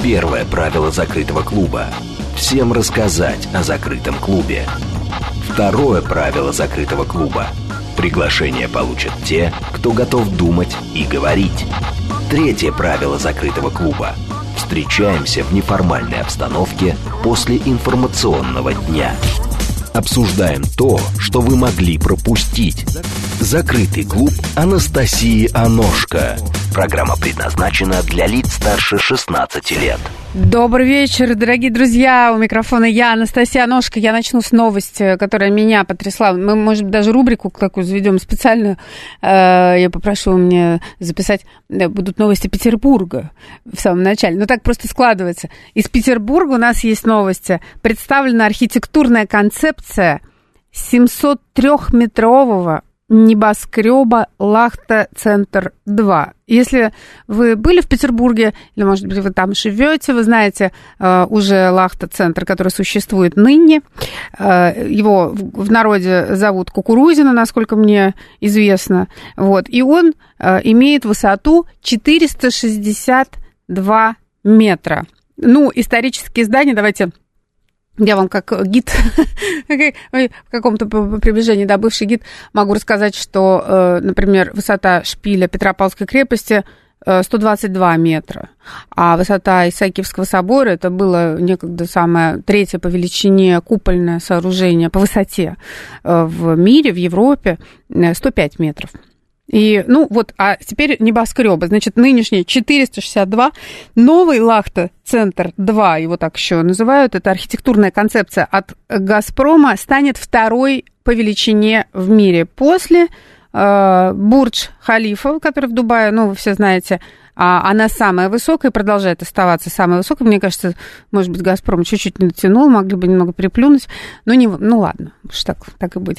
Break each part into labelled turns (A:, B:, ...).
A: Первое правило закрытого клуба – всем рассказать о закрытом клубе. Второе правило закрытого клуба – приглашение получат те, кто готов думать и говорить. Третье правило закрытого клуба – встречаемся в неформальной обстановке после информационного дня. Обсуждаем то, что вы могли пропустить. Закрытый клуб Анастасии Аношко. Программа предназначена для лиц старше 16 лет.
B: Добрый вечер, дорогие друзья. У микрофона я, Анастасия Аношко. Я начну с новости, которая меня потрясла. Мы, может быть, даже рубрику такую заведем специальную. Я попрошу мне записать. Будут новости Петербурга в самом начале. Но так просто складывается. Из Петербурга у нас есть новости. Представлена архитектурная концепция 703-метрового небоскреба Лахта-Центр-2. Если вы были в Петербурге, или, может быть, вы там живете, вы знаете уже Лахта-Центр, который существует ныне. Его в народе зовут Кукурузино, насколько мне известно. Вот. И он имеет высоту 462 метра. Ну, исторические здания, давайте... Я вам как гид, в каком-то приближении, да, бывший гид, могу рассказать, что, например, высота шпиля Петропавловской крепости 122 метра, а высота Исаакиевского собора, это было некогда самое третье по величине купольное сооружение по высоте в мире, в Европе, 105 метров. И, ну, вот, а теперь небоскребы. Значит, нынешний 462, новый Лахта-Центр-2, его так еще называют, это архитектурная концепция от «Газпрома», станет второй по величине в мире после Бурдж-Халифа, который в Дубае, ну, вы все знаете, она самая высокая и продолжает оставаться самой высокой. Мне кажется, может быть, «Газпром» чуть-чуть не дотянул, могли бы немного переплюнуть. Но ну ладно, уж так и быть.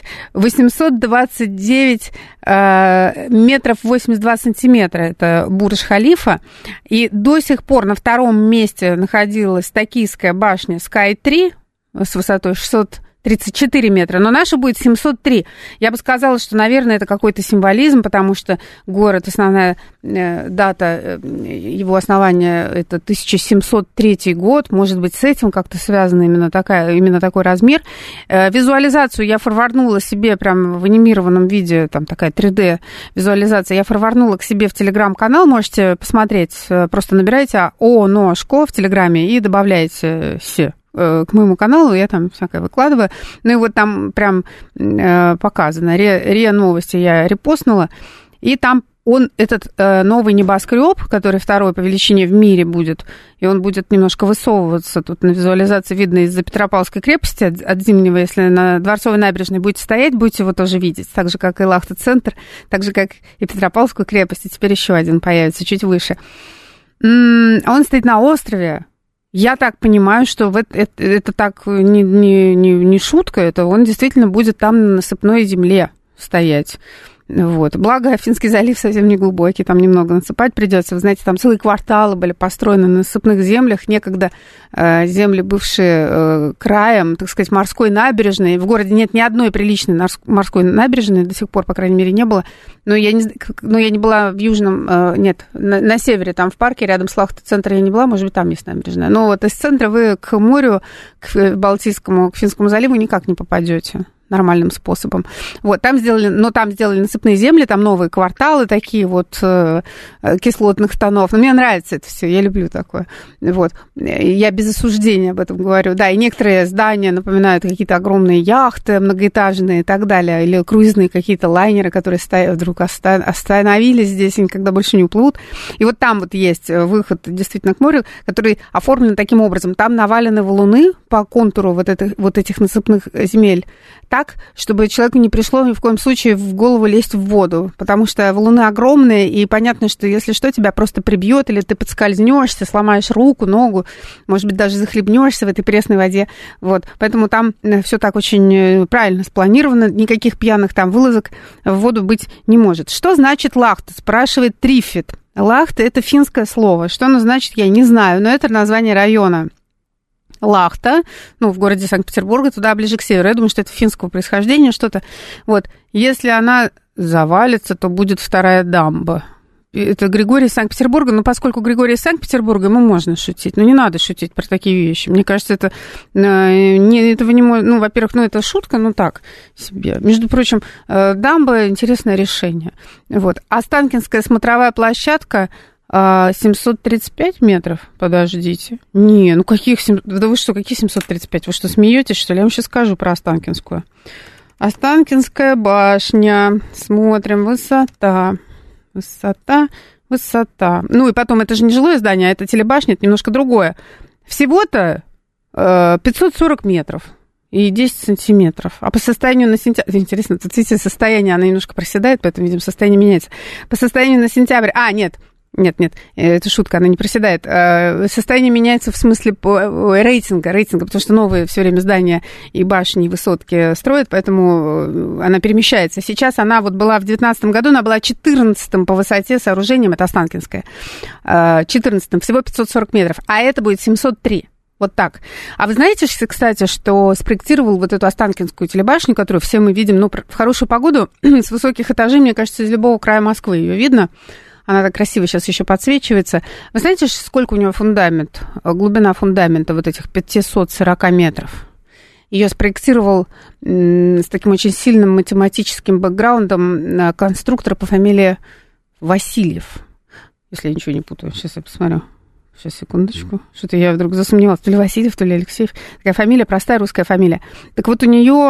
B: 829 метров 82 сантиметра – это Бурдж-Халифа. И до сих пор на втором месте находилась токийская башня Sky-3 с высотой 634 метра, но наша будет 703. Я бы сказала, что, наверное, это какой-то символизм, потому что город, основная дата его основания, это 1703 год, может быть, с этим как-то связано именно такой размер. Визуализацию я форварднула себе прямо в анимированном виде, там такая 3D-визуализация, я форварднула к себе в Телеграм-канал, можете посмотреть, просто набирайте Аношко в Телеграме и добавляйте к моему каналу, я там всякое выкладываю. Ну и вот там прям показано. РИА Новости я репостнула. И там этот новый небоскреб, который второй по величине в мире будет, и он будет немножко высовываться. Тут на визуализации видно из-за Петропавловской крепости от Зимнего. Если на Дворцовой набережной будете стоять, будете его тоже видеть. Так же, как и Лахта-Центр, так же, как и Петропавловскую крепость. И теперь еще один появится чуть выше. Он стоит на острове. Я так понимаю, что это так не шутка, это он действительно будет там на насыпной земле стоять. Вот. Благо, Финский залив совсем не глубокий, там немного насыпать придется. Вы знаете, там целые кварталы были построены на насыпных землях. Некогда земли, бывшие краем, так сказать, морской набережной. В городе нет ни одной приличной морской набережной, до сих пор, по крайней мере, не было. Но я не была в Южном, нет, на севере, там в парке, рядом с Лахта-Центром я не была, может быть, там есть набережная. Но вот из центра вы к морю, к Балтийскому, к Финскому заливу никак не попадете нормальным способом. Вот, там сделали насыпные земли, там новые кварталы такие вот кислотных тонов. Но мне нравится это все, я люблю такое. Вот. Я без осуждения об этом говорю. Да, и некоторые здания напоминают какие-то огромные яхты многоэтажные и так далее, или круизные какие-то лайнеры, которые вдруг остановились здесь и никогда больше не уплывут. И вот там вот есть выход действительно к морю, который оформлен таким образом. Там навалены валуны по контуру вот этих насыпных земель, так, чтобы человеку не пришло ни в коем случае в голову лезть в воду, потому что валуны огромные, и понятно, что если что, тебя просто прибьет, или ты подскользнешься, сломаешь руку, ногу, может быть, даже захлебнешься в этой пресной воде. Вот. Поэтому там все так очень правильно спланировано, никаких пьяных там вылазок в воду быть не может. Что значит лахта? Спрашивает Триффит. Лахта – это финское слово. Что оно значит, я не знаю, но это название района. Лахта, ну, в городе Санкт-Петербурга, туда ближе к северу. Я думаю, что это финского происхождения что-то. Вот. Если она завалится, то будет вторая дамба Это Григорий из Санкт-Петербурга. Но поскольку Григорий из Санкт-Петербурга, ему можно шутить. Но не надо шутить про такие вещи. Мне кажется, это этого не может... Ну, во-первых, это шутка, так себе. Между прочим, дамба — интересное решение. Вот. Останкинская смотровая площадка 735 метров? Подождите. Не, каких... Да вы что, какие 735? Вы что, смеетесь, что ли? Я вам сейчас скажу про Останкинскую. Останкинская башня. Смотрим. Высота. Ну, и потом, это же не жилое здание, а это телебашня, это немножко другое. Всего-то 540 метров и 10 сантиметров. А по состоянию на сентябрь... Интересно, тут, видите, состояние, оно немножко проседает, поэтому, видимо, состояние меняется. По состоянию на сентябрь... Нет, это шутка, она не проседает. Состояние меняется в смысле рейтинга, потому что новые все время здания и башни, и высотки строят, поэтому она перемещается. Сейчас она была в 2019 году, она была 14-м по высоте сооружением, это Останкинская, 14-м, всего 540 метров, а это будет 703. Вот так. А вы знаете, кстати, что спроектировал вот эту Останкинскую телебашню, которую все мы видим, в хорошую погоду, с высоких этажей, мне кажется, из любого края Москвы ее видно. Она так красиво сейчас еще подсвечивается. Вы знаете, сколько у него фундамент, глубина фундамента вот этих 540 метров? Ее спроектировал с таким очень сильным математическим бэкграундом конструктор по фамилии Васильев. Если я ничего не путаю. Сейчас я посмотрю. Сейчас, секундочку. Что-то я вдруг засомневалась. То ли Васильев, то ли Алексеев. Такая фамилия, простая русская фамилия. Так вот, у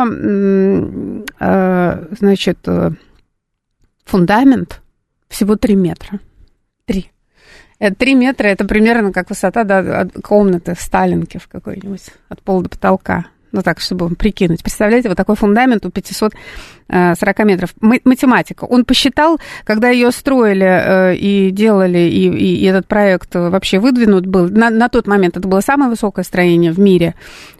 B: нее, значит, фундамент всего 3 метра. 3. 3 метра, это примерно как высота комнаты в Сталинке в какой-нибудь, от пола до потолка. Так, чтобы прикинуть. Представляете, вот такой фундамент у 540 метров. Математика. Он посчитал, когда ее строили и делали, и этот проект вообще выдвинут был. На тот момент это было самое высокое строение в мире.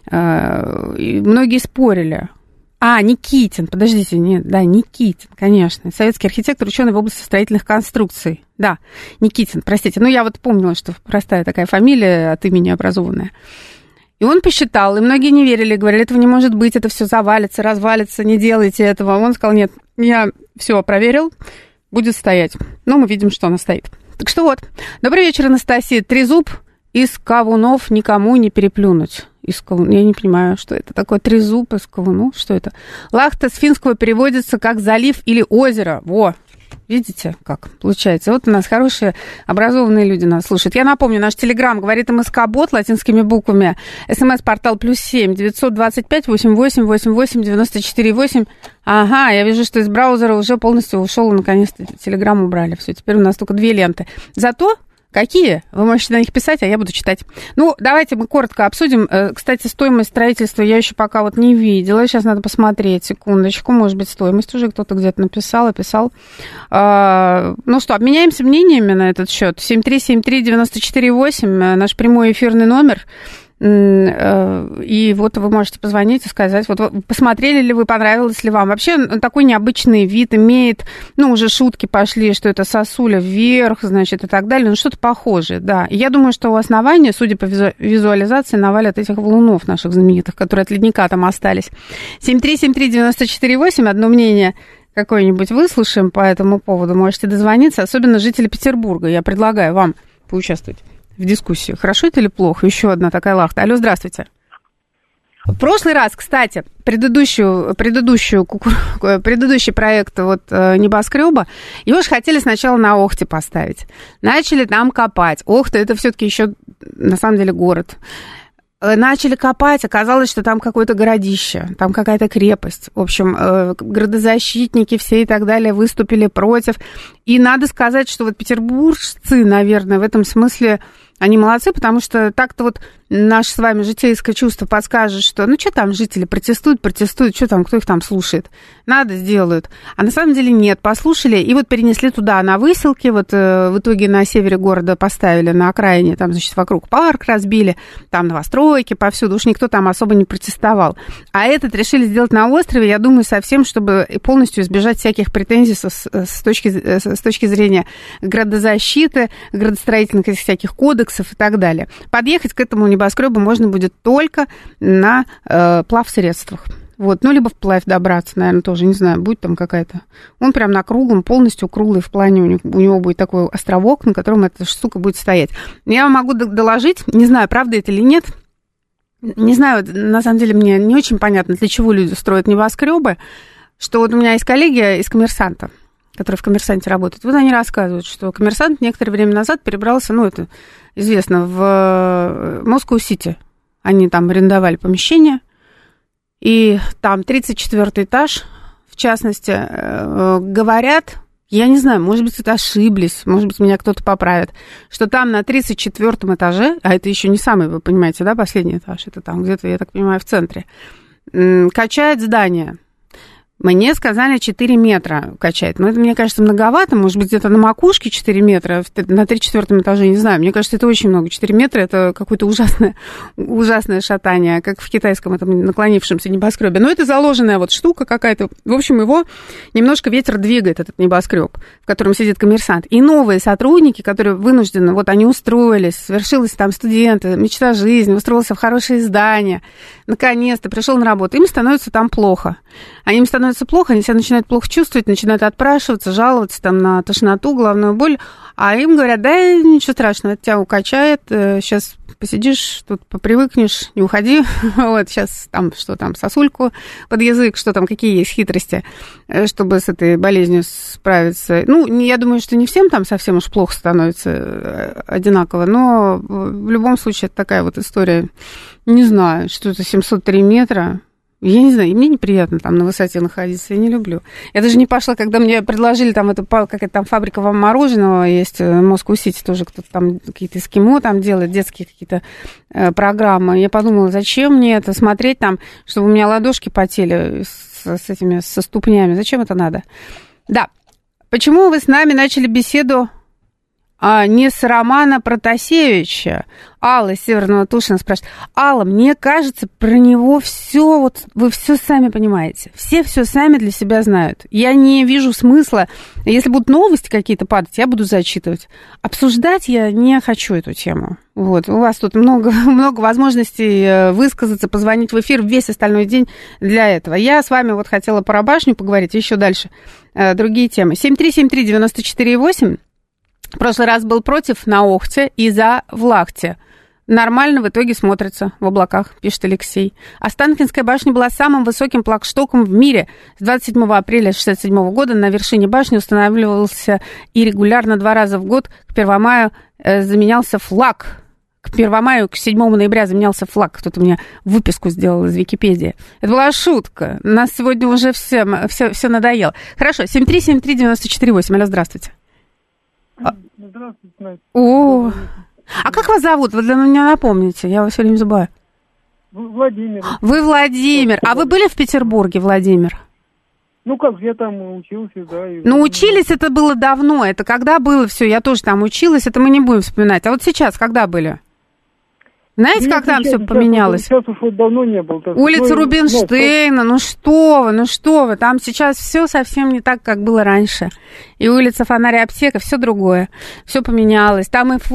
B: И многие спорили. Никитин, подождите, Никитин, конечно, советский архитектор, ученый в области строительных конструкций. Да, Никитин, простите. Я помнила, что простая такая фамилия от имени образованная. И он посчитал, и многие не верили, говорили, этого не может быть, это все завалится, развалится, не делайте этого. Он сказал, нет, я все проверил, будет стоять. Мы видим, что она стоит. Так что вот, добрый вечер, Анастасия. Трезуб из Кавунов никому не переплюнуть. Я не понимаю, что это такое. Трезуб из Кавунов, что это? Лахта с финского переводится как залив или озеро. Видите, как получается? Вот у нас хорошие, образованные люди нас слушают. Я напомню, наш телеграм говорит МСК-бот латинскими буквами. СМС-портал +7 925 88 88 94 8. Ага, я вижу, что из браузера уже полностью ушел, и наконец-то телеграм убрали. Все, теперь у нас только 2 ленты. Зато какие? Вы можете на них писать, а я буду читать. Давайте мы коротко обсудим. Кстати, стоимость строительства я еще пока не видела. Сейчас надо посмотреть, секундочку. Может быть, стоимость уже кто-то где-то описал. Обменяемся мнениями на этот счет. 7373948, наш прямой эфирный номер. И вы можете позвонить и сказать, посмотрели ли вы, понравилось ли вам. Вообще такой необычный вид имеет, уже шутки пошли, что это сосуля вверх, значит, и так далее, что-то похожее, да. И я думаю, что у основания, судя по визуализации, навалят этих валунов наших знаменитых, которые от ледника там остались. 7373948, одно мнение какое-нибудь выслушаем по этому поводу, можете дозвониться, особенно жители Петербурга. Я предлагаю вам поучаствовать в дискуссии. Хорошо это или плохо? Еще одна такая лахта. Алло, здравствуйте. В прошлый раз, кстати, предыдущий проект небоскреба, его же хотели сначала на Охте поставить. Начали там копать. Охта — это все-таки еще на самом деле город. Начали копать, оказалось, что там какое-то городище, там какая-то крепость. В общем, градозащитники все и так далее выступили против. И надо сказать, что петербуржцы, наверное, в этом смысле они молодцы, потому что так-то наше с вами житейское чувство подскажет, что что там жители протестуют, что там, кто их там слушает. Надо, сделают. А на самом деле нет, послушали и перенесли туда, на выселки, в итоге на севере города поставили, на окраине, там, значит, вокруг парк разбили, там новостройки повсюду, уж никто там особо не протестовал. А этот решили сделать на острове, я думаю, совсем, чтобы полностью избежать всяких претензий с точки зрения градозащиты, градостроительных всяких кодексов и так далее. Подъехать к этому небоскребу можно будет только на плавсредствах. Вот, ну, либо вплавь добраться, наверное, тоже, не знаю, будет там какая-то. Он прям на круглом, полностью круглый в плане, у него будет такой островок, на котором эта штука будет стоять. Я вам могу доложить, не знаю, правда это или нет, не знаю, на самом деле мне не очень понятно, для чего люди строят небоскребы, что вот у меня есть коллеги из «Коммерсанта», которые в «Коммерсанте» работают. Вот они рассказывают, что «Коммерсант» некоторое время назад перебрался, ну, это известно, в Москву-Сити. Они там арендовали помещение, и там 34-й этаж, в частности, говорят, я не знаю, может быть, это ошиблись, может быть, меня кто-то поправит, что там на 34-м этаже, а это еще не самый, вы понимаете, да, последний этаж, это там где-то, я так понимаю, в центре, качает здание. Мне сказали 4 метра качать. Но это, мне кажется, многовато. Может быть, где-то на макушке 4 метра, на 3-4 этаже, не знаю. Мне кажется, это очень много. 4 метра – это какое-то ужасное шатание, как в китайском этом наклонившемся небоскребе. Но это заложенная вот штука какая-то. В общем, его немножко ветер двигает, этот небоскреб, в котором сидит «Коммерсант». И новые сотрудники, которые вынуждены, вот они устроились, свершилась там студенты, мечта жизни, устроился в хорошее здание, наконец-то пришел на работу. Им становится там плохо. Им становится плохо, они себя начинают плохо чувствовать, начинают отпрашиваться, жаловаться там на тошноту, головную боль, а им говорят, да, ничего страшного, это тебя укачает, сейчас посидишь, тут попривыкнешь, не уходи, вот, сейчас там, что там, сосульку под язык, что там, какие есть хитрости, чтобы с этой болезнью справиться. Ну, я думаю, что не всем там совсем уж плохо становится одинаково, но в любом случае это такая вот история, не знаю, что это 703 метра, я не знаю, и мне неприятно там на высоте находиться, я не люблю. Я даже не пошла, когда мне предложили там эту, какая-то там фабрика мороженого есть, в Москву-Сити тоже кто-то там, какие-то эскимо там делает, детские какие-то программы. Я подумала, зачем мне это смотреть там, чтобы у меня ладошки потели со ступнями, зачем это надо? Да, почему вы с нами начали беседу не с Романа Протасевича? Алла из Северного Тушина спрашивает. Алла, мне кажется, про него все, вот вы все сами понимаете. Все сами для себя знают. Я не вижу смысла. Если будут новости какие-то падать, я буду зачитывать. Обсуждать я не хочу эту тему. Вот, у вас тут много возможностей высказаться, позвонить в эфир весь остальной день для этого. Я с вами вот хотела про башню поговорить, еще дальше другие темы. 7373948. В прошлый раз был против на Охте и за в Лахте. Нормально в итоге смотрится в облаках, пишет Алексей. Останкинская башня была самым высоким флагштоком в мире. С 27 апреля 1967 года на вершине башни устанавливался и регулярно 2 раза в год к 1 мая заменялся флаг. К 1 мая, к 7 ноября заменялся флаг. Кто-то мне выписку сделал из Википедии. Это была шутка. Нас сегодня уже все надоело. Хорошо, 7373948. Алло, здравствуйте.
C: Здравствуйте, Настя.
B: О, а как вас зовут? Вы для меня напомните, я вас все время забываю.
C: Владимир.
B: Вы Владимир. А вы были в Петербурге, Владимир?
C: Ну как, я там учился, да.
B: Ну, учились это было давно. Это когда было все, я тоже там училась, это мы не будем вспоминать. А вот сейчас, когда были? Знаете, как там все поменялось?
C: Сейчас уж давно не был.
B: Улица Рубинштейна, ну что вы, там сейчас все совсем не так, как было раньше. И улица Фонарь и Аптека, все другое, все поменялось. Там и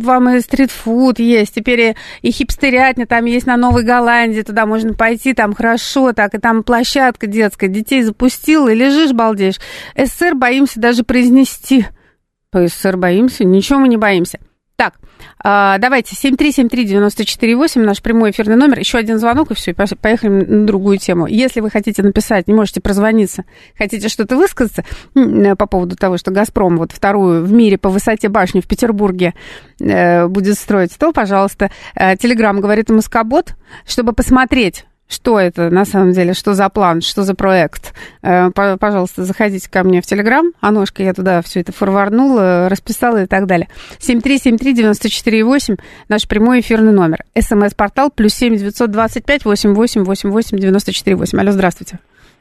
B: стритфуд есть, теперь и хипстерятня там есть на Новой Голландии, туда можно пойти, там хорошо так, и там площадка детская, детей запустила, и лежишь, балдеешь. СССР боимся даже произнести. По СССР боимся? Ничего мы не боимся. Так, давайте, 7373948, наш прямой эфирный номер. Еще один звонок, и все, поехали на другую тему. Если вы хотите написать, не можете прозвониться, хотите что-то высказаться по поводу того, что «Газпром» вот вторую в мире по высоте башни в Петербурге будет строить, то, пожалуйста, Телеграм говорит Москобот, чтобы посмотреть, что это на самом деле, что за план, что за проект. Пожалуйста, заходите ко мне в Телеграм. Аношка, я туда все это форварднула, расписала и так далее. 7373948, наш прямой эфирный номер. СМС-портал +7 925 88 88 94 8. Алло, здравствуйте.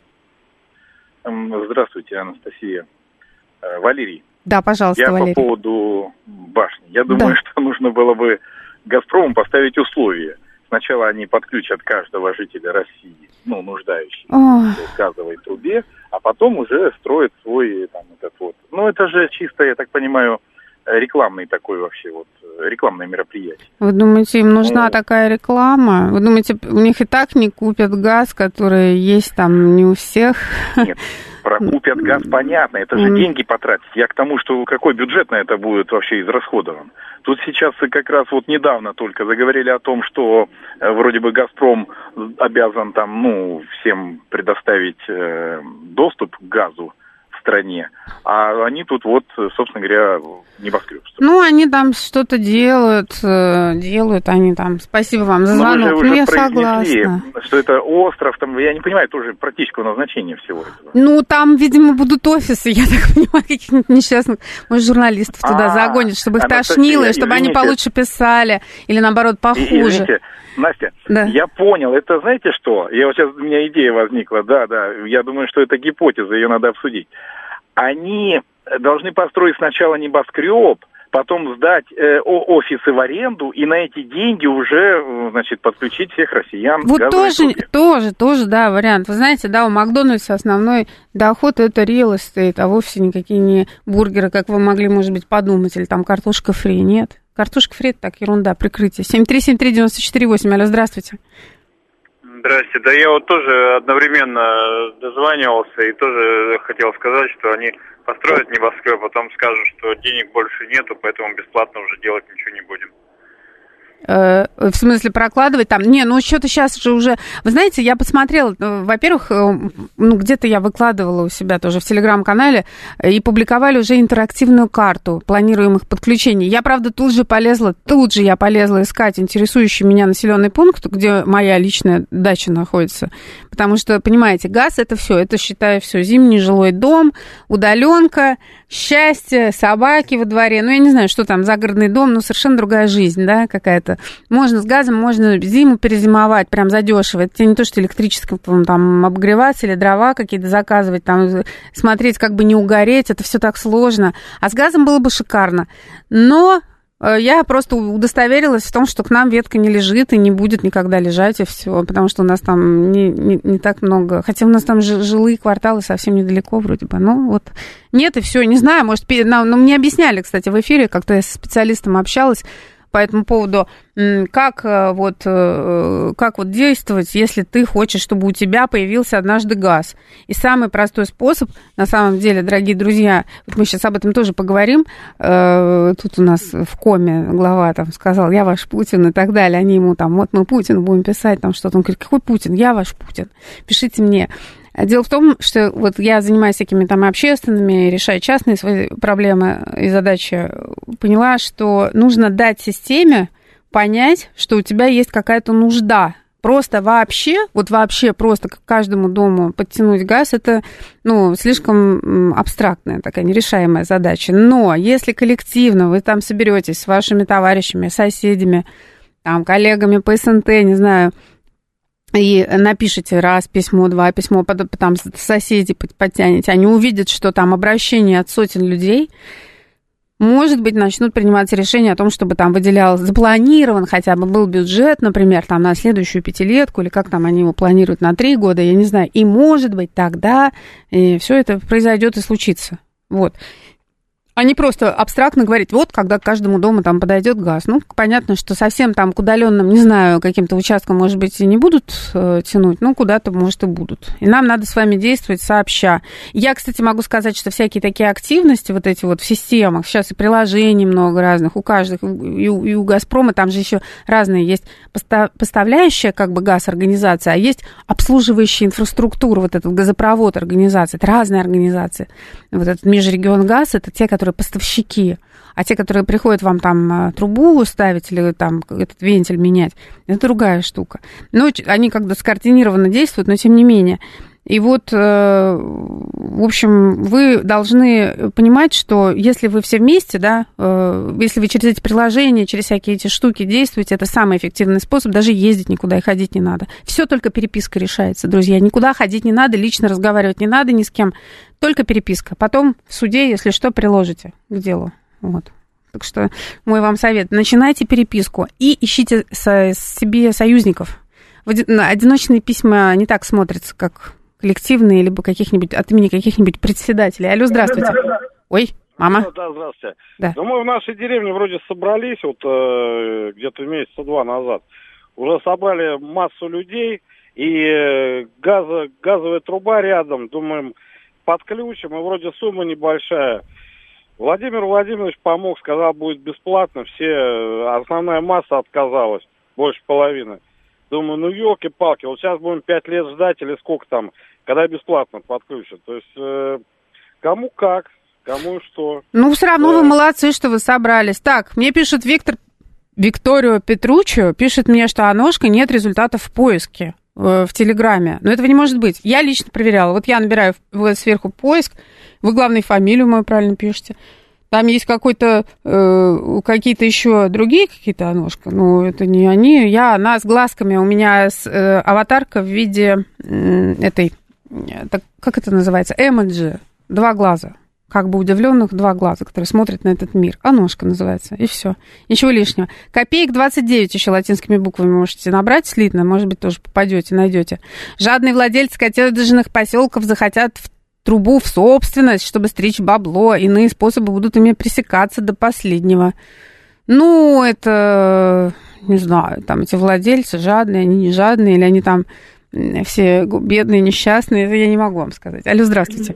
D: Здравствуйте, Анастасия. Валерий.
B: Да, пожалуйста, Валерий.
D: Я по поводу башни. Я думаю, что нужно было бы «Газпрому» поставить условия. Сначала они подключат каждого жителя России, нуждающегося в газовой трубе, а потом уже строят свой там этот вот. Ну, это же чисто, я так понимаю, рекламный такой вообще вот, рекламное мероприятие.
B: Вы думаете, им нужна такая реклама? Вы думаете, у них и так не купят газ, который есть там не у всех?
D: Нет, прокупят газ, понятно, это же деньги потратить. Я к тому, что какой бюджет на это будет вообще израсходован. Тут сейчас как раз вот недавно только заговорили о том, что вроде бы «Газпром» обязан там, всем предоставить доступ к газу в стране, а они тут вот, собственно говоря, небоскреб.
B: Они там что-то делают они там. Спасибо вам за звонок. Я согласна.
D: Что это остров, там, я не понимаю тоже практического назначения всего этого.
B: Там, видимо, будут офисы, я так понимаю, каких-нибудь несчастных, может, журналистов туда загонят, чтобы их тошнило, и чтобы они получше писали, или, наоборот, похуже.
D: Извините, Настя, да. Я понял. Это знаете что? У меня идея возникла. Да, я думаю, что это гипотеза, ее надо обсудить. Они должны построить сначала небоскреб, потом сдать офисы в аренду и на эти деньги уже, подключить всех россиян.
B: Вот тоже, да, вариант. Вы знаете, да, у Макдональдса основной доход это real estate, а вовсе никакие не бургеры, как вы могли, может быть, подумать, или там картошка фри, нет. Картошка фри, это так, ерунда, прикрытие. 7373948, алло, здравствуйте.
E: Здрасте, да я вот тоже одновременно дозванивался и тоже хотел сказать, что они построят небоскреб, потом скажут, что денег больше нету, поэтому бесплатно уже делать ничего не будем.
B: В смысле, прокладывать там? Что-то сейчас же уже... Вы знаете, я посмотрела, во-первых, где-то я выкладывала у себя тоже в Телеграм-канале, и публиковали уже интерактивную карту планируемых подключений. Я, правда, тут же я полезла искать интересующий меня населенный пункт, где моя личная дача находится. Потому что, понимаете, газ это все, это, считаю, все. Зимний жилой дом, удаленка, счастье, собаки во дворе. Я не знаю, что там, загородный дом, совершенно другая жизнь, да, какая-то. Можно с газом, можно зиму перезимовать прям задешево. Это не то, что электрическое там обогреваться или дрова какие-то заказывать, там смотреть, как бы не угореть, это все так сложно. А с газом было бы шикарно. Но я просто удостоверилась в том, что к нам ветка не лежит и не будет никогда лежать, и все, потому что у нас там не так много, хотя у нас там жилые кварталы совсем недалеко вроде бы, нет, и все, не знаю, может, мне объясняли, кстати, в эфире, как-то я со специалистом общалась по этому поводу, как действовать, если ты хочешь, чтобы у тебя появился однажды газ. И самый простой способ, на самом деле, дорогие друзья, мы сейчас об этом тоже поговорим, тут у нас в коме глава там сказал, я ваш Путин и так далее, они ему там, мы Путин будем писать, там что-то, он говорит, какой Путин, я ваш Путин, пишите мне. Дело в том, что я занимаюсь всякими там общественными, решаю частные свои проблемы и задачи, поняла, что нужно дать системе понять, что у тебя есть какая-то нужда. Просто вообще просто к каждому дому подтянуть газ, это, слишком абстрактная такая нерешаемая задача. Но если коллективно вы там соберетесь с вашими товарищами, соседями, там, коллегами по СНТ, не знаю, и напишите раз письмо, два письмо, потом соседи подтянете, они увидят, что там обращение от сотен людей, может быть, начнут принимать решение о том, чтобы там запланирован хотя бы был бюджет, например, там на следующую пятилетку, или как там они его планируют на 3 года, я не знаю, и может быть тогда все это произойдет и случится, А не просто абстрактно говорить, когда к каждому дому там подойдет газ. Понятно, что совсем там к удаленным, не знаю, каким-то участкам, может быть, и не будут тянуть, куда-то, может, и будут. И нам надо с вами действовать сообща. Я, кстати, могу сказать, что всякие такие активности эти в системах, сейчас и приложений много разных, у каждого, и у «Газпрома», там же еще разные есть поставляющая, газ организация, а есть обслуживающая инфраструктура, этот газопровод организация, это разные организации. Этот Межрегионгаз, это те, которые поставщики, а те, которые приходят вам там трубу ставить или там этот вентиль менять, это другая штука. Они как-то скоординированно действуют, но тем не менее. И в общем, вы должны понимать, что если вы все вместе, да, если вы через эти приложения, через всякие эти штуки действуете, это самый эффективный способ, даже ездить никуда и ходить не надо. Все только переписка решается, друзья, никуда ходить не надо, лично разговаривать не надо ни с кем, только переписка. Потом в суде, если что, приложите к делу. Так что мой вам совет, начинайте переписку и ищите себе союзников. Одиночные письма не так смотрятся, как коллективные, либо от имени каких-нибудь председателей. Алло, здравствуйте. Ой. Мама?
F: Да, здравствуйте.
B: Да.
F: Ну, мы в нашей деревне вроде собрались, вот где-то месяца 2 назад. Уже собрали массу людей, и газовая труба рядом, думаем, подключим, и вроде сумма небольшая. Владимир Владимирович помог, сказал, будет бесплатно, основная масса отказалась, больше половины. Думаю, ну елки-палки, вот сейчас будем 5 лет ждать или сколько там, когда бесплатно подключат. То есть кому как, кому и что.
B: Ну, все равно вы молодцы, что вы собрались. Так, мне пишет Викторио Петруччо, пишет мне, что Аношка нет результатов в поиске в Телеграме. Но этого не может быть. Я лично проверяла. Вот я набираю сверху поиск, вы, главное, фамилию мою правильно пишете. Там есть какие-то еще другие какие-то Аношка. Ну, это не они. Она с глазками. У меня аватарка в виде этой... Как это называется? Эмоджи. 2 глаза. Как бы удивленных 2 глаза, которые смотрят на этот мир. Аношка называется. И все. Ничего лишнего. Копеек 29 еще латинскими буквами можете набрать слитно. Может быть, тоже попадете, найдете. Жадные владельцы коттеджных поселков захотят в трубу в собственность, чтобы стричь бабло. Иные способы будут ими пресекаться до последнего. Ну, это... Не знаю, там эти владельцы жадные, они не жадные, или они там все бедные, несчастные. Это я не могу вам сказать. Алло, здравствуйте.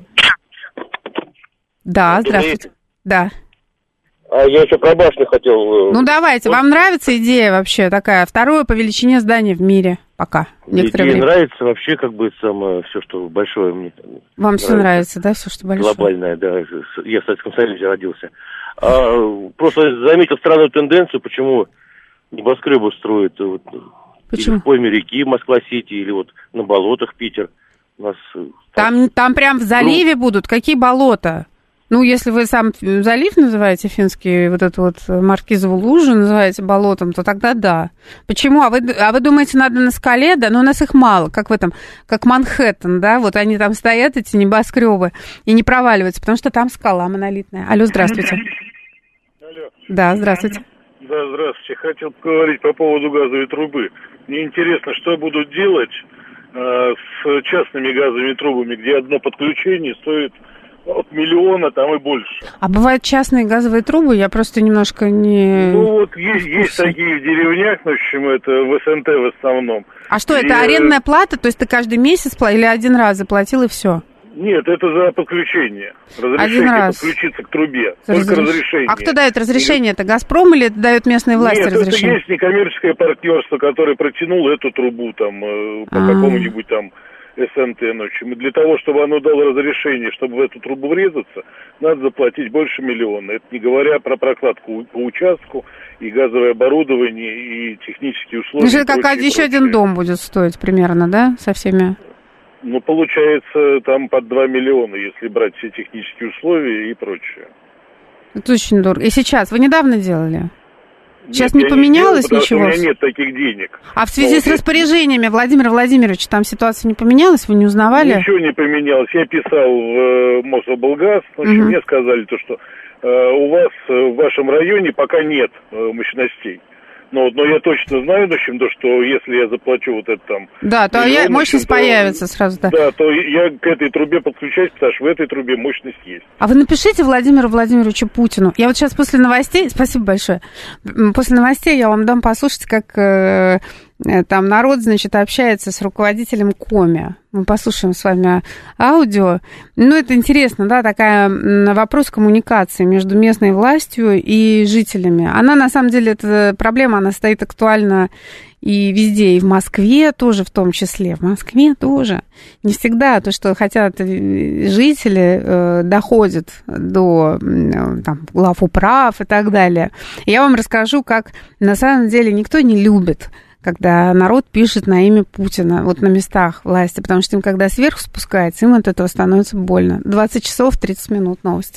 B: Да, здравствуйте. Да.
G: А я еще про башню хотел...
B: Ну, давайте. Вам нравится идея вообще такая? 2-е по величине здание в мире пока.
G: Идея нравится вообще, как бы, все, что большое мне.
B: Вам все нравится, да, все, что большое?
G: Глобальное, да. Я в Советском Союзе родился. Просто заметил странную тенденцию, почему небоскребы строят
B: почему?
G: Или в пойме реки Москва-Сити, или вот на болотах Питер. У нас...
B: Там прям в заливе будут? Какие болота? Ну, если вы сам залив называете финский, вот эту вот Маркизову лужу называете болотом, то тогда да. Почему? А вы думаете, надо на скале? Да, но у нас их мало, как в этом, как Манхэттен, да, вот они там стоят, эти небоскребы, и не проваливаются, потому что там скала монолитная. Алло, здравствуйте.
H: Алло.
B: Да, здравствуйте.
H: Да, здравствуйте. Хотел поговорить по поводу газовой трубы. Мне интересно, что будут делать с частными газовыми трубами, где одно подключение стоит от миллиона там и больше.
B: А бывают частные газовые трубы? Я просто немножко не...
H: Ну вот есть такие в деревнях, в общем, это в СНТ в основном.
B: А что, это арендная плата? То есть ты каждый месяц или один раз заплатил и все?
H: Нет, это за подключение. Разрешение подключиться к трубе. Только разрешение.
B: А кто дает разрешение? Это «Газпром» или это дают местные власти разрешение?
H: Нет, это есть некоммерческое партнерство, которое протянуло эту трубу там по какому-нибудь там СНТ ночью. И для того, чтобы оно дало разрешение, чтобы в эту трубу врезаться, надо заплатить больше миллиона. Это не говоря про прокладку по участку, и газовое оборудование, и технические условия.
B: Значит, как еще один дом будет стоить примерно, да, со всеми...
H: Ну, получается, там под 2 миллиона, если брать все технические условия и прочее.
B: Это очень дорого. И сейчас? Вы недавно делали? Сейчас не поменялось ничего?
H: У меня нет таких денег.
B: А в связи с распоряжениями Владимира Владимировича там ситуация не поменялась? Вы не узнавали?
H: Ничего не поменялось. Я писал в Мособлгаз, в общем, мне сказали, что у вас в вашем районе пока нет мощностей. Но я точно знаю, в общем, что если я заплачу вот это там...
B: Да, то мощность появится сразу, да.
H: Да, то я к этой трубе подключаюсь, потому что в этой трубе мощность есть.
B: А вы напишите Владимиру Владимировичу Путину. Я вот сейчас после новостей... Спасибо большое. После новостей я вам дам послушать, как там народ, значит, общается с руководителем Коми. Мы послушаем с вами аудио. Ну, это интересно, да, такая вопрос коммуникации между местной властью и жителями. Она, на самом деле, эта проблема, она стоит актуальна и везде, и в Москве тоже в том числе. В Москве тоже. Не всегда то, что хотят жители, доходит до там, глав управ и так далее. Я вам расскажу, как на самом деле никто не любит, когда народ пишет на имя Путина, вот на местах власти, потому что им, когда сверху спускается, им от этого становится больно. 20 часов 30 минут новости.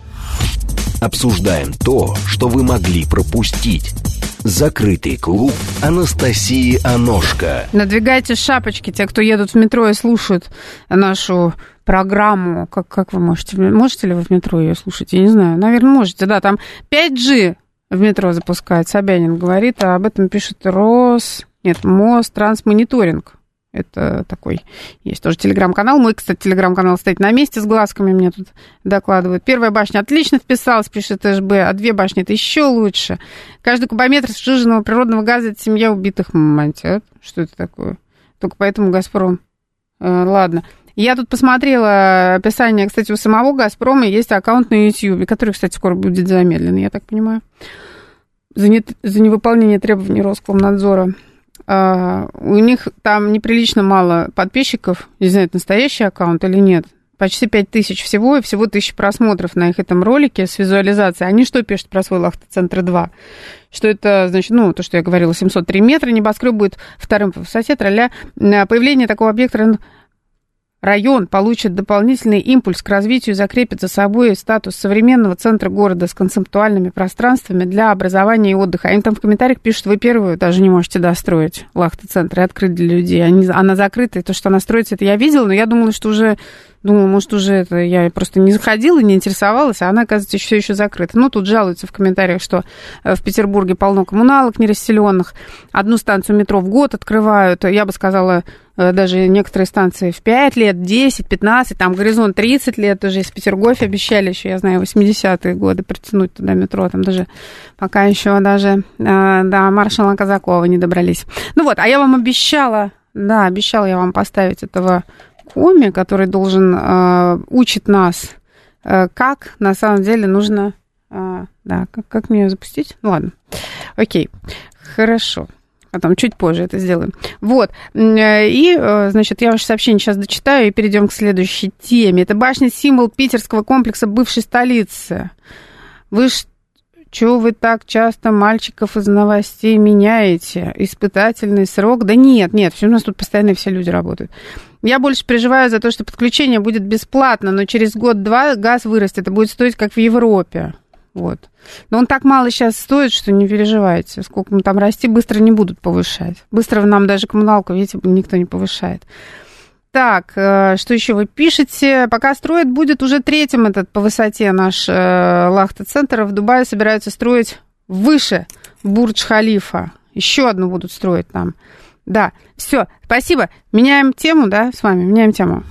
A: Обсуждаем то, что вы могли пропустить. Закрытый клуб Анастасии Аношко.
B: Надвигайте шапочки, те, кто едут в метро и слушают нашу программу. Как вы можете? Можете ли вы в метро ее слушать? Я не знаю. Наверное, можете, да. Там 5G в метро запускают, Собянин говорит, а об этом пишет Мострансмониторинг. Это такой, есть тоже телеграм-канал. Мой, кстати, телеграм-канал стоит на месте с глазками, мне тут докладывают. Первая башня отлично вписалась, пишет СБ, а 2 башни это еще лучше. Каждый кубометр сжиженного природного газа это семья убитых мамонтят. Что это такое? Только поэтому «Газпром». Ладно. Я тут посмотрела описание, кстати, у самого «Газпрома» есть аккаунт на YouTube, который, кстати, скоро будет замедлен, я так понимаю, за невыполнение требований Роскомнадзора. У них там неприлично мало подписчиков, не знаю, это настоящий аккаунт или нет. Почти 5000 всего, и всего 1000 просмотров на их этом ролике с визуализацией. Они что пишут про свой Лахта-центр-2? Что это, значит, то, что я говорила, 703 метра, небоскреб будет вторым по высоте, тролля. Появление такого объекта... Район получит дополнительный импульс к развитию и закрепит за собой статус современного центра города с концептуальными пространствами для образования и отдыха. Они там в комментариях пишут, вы первую даже не можете достроить Лахта-центр и открыть для людей. Она закрыта, и то, что она строится, это я видела, но я думала, что уже... Думала, может, уже это я просто не заходила, не интересовалась, а она, оказывается, все еще закрыта. Ну, тут жалуются в комментариях, что в Петербурге полно коммуналок нерасселенных. Одну станцию метро в год открывают. Я бы сказала, даже некоторые станции в 5 лет, 10, 15, там горизонт 30 лет. Тоже из Петергофа обещали еще, я знаю, 80-е годы протянуть туда метро. Там даже пока еще даже до маршала Казакова не добрались. Ну вот, а я вам обещала я вам поставить этого... Коми, который должен учит нас, как на самом деле нужно... как мне ее запустить? Ну, ладно. Окей, хорошо. Потом чуть позже это сделаем. Вот. И, значит, я ваше сообщение сейчас дочитаю и перейдем к следующей теме. Это башня-символ питерского комплекса бывшей столицы. Чего вы так часто мальчиков из новостей меняете? Испытательный срок? Да нет, все, у нас тут постоянно все люди работают. Я больше переживаю за то, что подключение будет бесплатно, но через год-два газ вырастет, это будет стоить, как в Европе. Вот. Но он так мало сейчас стоит, что не переживайте. Сколько мы там расти, быстро не будут повышать. Быстро нам даже коммуналку, видите, никто не повышает. Так, что еще вы пишете? Пока строят, будет уже третьим этот по высоте наш Лахта-центр. В Дубае собираются строить выше Бурдж-Халифа. Еще одну будут строить там. Да, все, спасибо. Меняем тему, да, с вами? Меняем тему.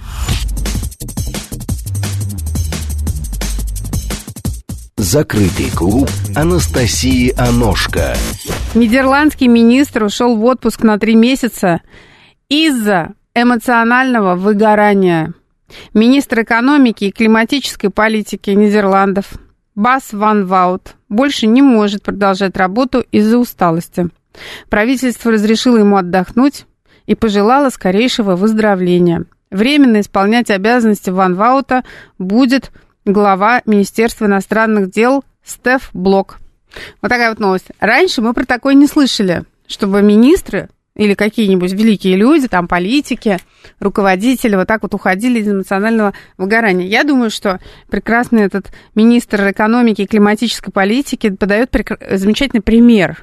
A: Закрытый клуб Анастасии Аношко.
B: Нидерландский министр ушел в отпуск на 3 месяца из-за эмоционального выгорания. Министр экономики и климатической политики Нидерландов Бас ван Воут больше не может продолжать работу из-за усталости. Правительство разрешило ему отдохнуть и пожелало скорейшего выздоровления. Временно исполнять обязанности ван Ваута будет глава Министерства иностранных дел Стеф Блок. Вот такая вот новость. Раньше мы про такое не слышали, чтобы министры или какие-нибудь великие люди, там политики, руководители вот так вот уходили из эмоционального выгорания. Я думаю, что прекрасный этот министр экономики и климатической политики подает замечательный пример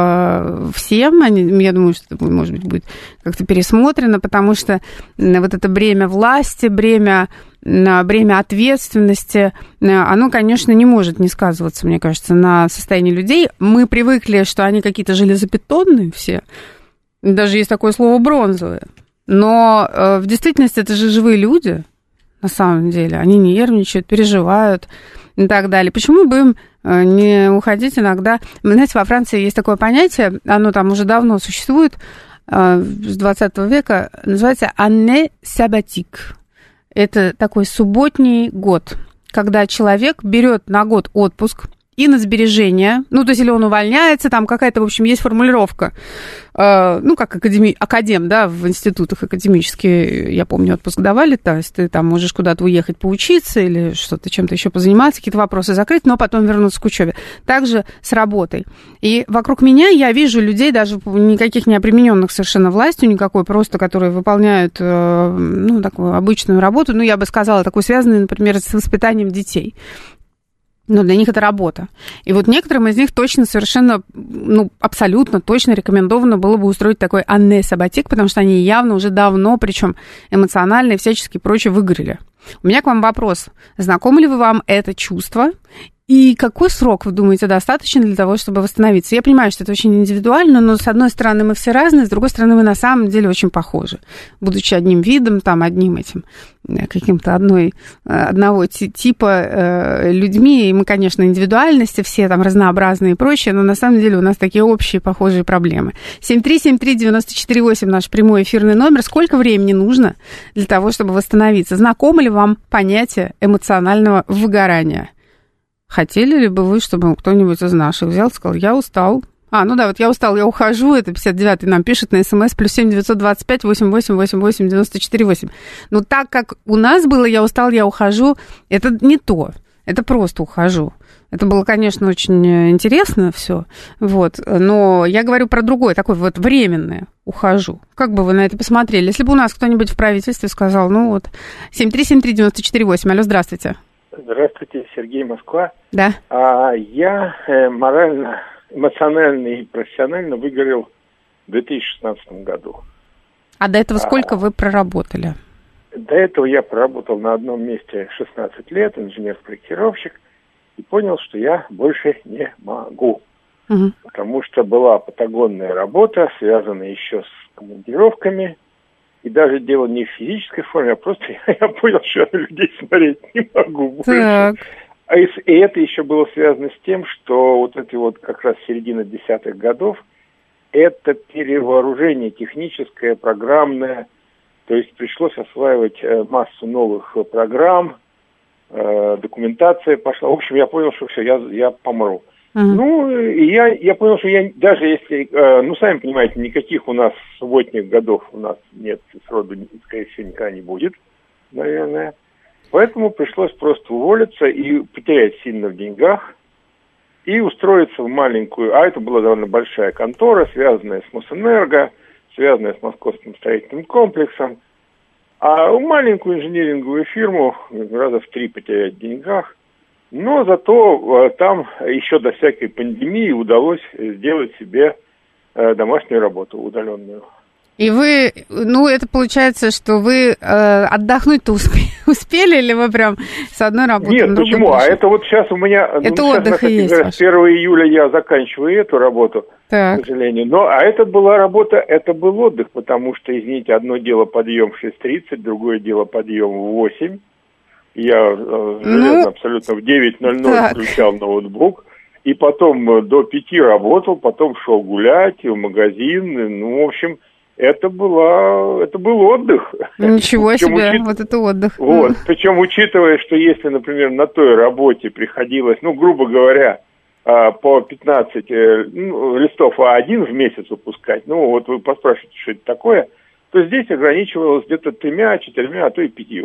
B: всем. Я думаю, что это, может быть, будет как-то пересмотрено, потому что вот это бремя власти, бремя ответственности, оно, конечно, не может не сказываться, мне кажется, на состоянии людей. Мы привыкли, что они какие-то железобетонные все, даже есть такое слово бронзовые, но в действительности это же живые люди, на самом деле. Они нервничают, переживают и так далее. Почему бы им не уходить иногда? Вы знаете, во Франции есть такое понятие, оно там уже давно существует, с 20 века, называется «année sabbatique». Это такой субботний год, когда человек берет на год отпуск и на сбережения, ну, то есть или он увольняется, там какая-то, в общем, есть формулировка, ну, как академ, да, в институтах академические, я помню, отпуск давали, то есть ты там можешь куда-то уехать поучиться или что-то, чем-то еще позаниматься, какие-то вопросы закрыть, но потом вернуться к учебе. Также с работой. И вокруг меня я вижу людей, даже никаких не обремененных совершенно властью никакой, просто которые выполняют, ну, такую обычную работу, ну, я бы сказала, такую связанную, например, с воспитанием детей. Но для них это работа. И вот некоторым из них точно совершенно, ну, абсолютно точно рекомендовано было бы устроить такой année sabbatique, потому что они явно уже давно, причем эмоционально и всячески прочее, выгорели. У меня к вам вопрос. Знакомо ли вам это чувство? И какой срок, вы думаете, достаточно для того, чтобы восстановиться? Я понимаю, что это очень индивидуально, но с одной стороны мы все разные, с другой стороны мы на самом деле очень похожи. Будучи одним видом, там, одним этим, каким-то одного типа людьми, и мы, конечно, индивидуальности, все там разнообразные и прочее, но на самом деле у нас такие общие похожие проблемы. 7373948 наш прямой эфирный номер. Сколько времени нужно для того, чтобы восстановиться? Знакомо ли вам понятие эмоционального выгорания? Хотели ли бы вы, чтобы кто-нибудь из наших взял и сказал, я устал? Вот я устал, я ухожу, это 59-й нам пишет на СМС, +7 925 8888 94 8. Но так как у нас было я устал, я ухожу, это не то, это просто ухожу. Это было, конечно, очень интересно все, вот, но я говорю про другое, такое вот временное ухожу. Как бы вы на это посмотрели? Если бы у нас кто-нибудь в правительстве сказал, 7373948, алло, здравствуйте.
I: Здравствуйте, Сергей, Москва.
B: Да.
I: Я морально, эмоционально и профессионально выгорел в 2016 году.
B: А до этого сколько вы проработали?
I: До этого я проработал на одном месте 16 лет, инженер-проектировщик, и понял, что я больше не могу. Угу. Потому что была патагонная работа, связанная еще с командировками. И даже дело не в физической форме, а просто я понял, что я на людей смотреть не могу больше. Так. И это еще было связано с тем, что вот это вот как раз середина десятых годов, это перевооружение техническое, программное. То есть пришлось осваивать массу новых программ, документация пошла. В общем, я понял, что все, я помру. И я понял, что я даже если, сами понимаете, никаких у нас субботних годов у нас нет, сроду, скорее всего, никогда не будет, наверное. Поэтому пришлось просто уволиться и потерять сильно в деньгах и устроиться в маленькую, это была довольно большая контора, связанная с Мосэнерго, связанная с Московским строительным комплексом, а маленькую инженеринговую фирму раза в 3 потерять в деньгах. Но зато там еще до всякой пандемии удалось сделать себе домашнюю работу удаленную.
B: И вы, это получается, что вы отдохнуть-то успели, или вы прям с одной работы на другую?
I: Нет, почему? А это вот сейчас у меня...
B: Это отдых и есть.
I: С 1 июля я заканчиваю эту работу, так. К сожалению. Это была работа, это был отдых, потому что, извините, одно дело подъем в 6:30, другое дело подъем в 8. Я абсолютно в 9:00 включал ноутбук, и потом до 5 работал, потом шел гулять в магазин. В общем, это был отдых.
B: Ничего себе, вот это отдых.
I: Вот, причем учитывая, что если, например, на той работе приходилось, грубо говоря, по 15 листов А1 в месяц выпускать, вот вы поспрашиваете, что это такое, то здесь ограничивалось где-то 3-4, а то и 5.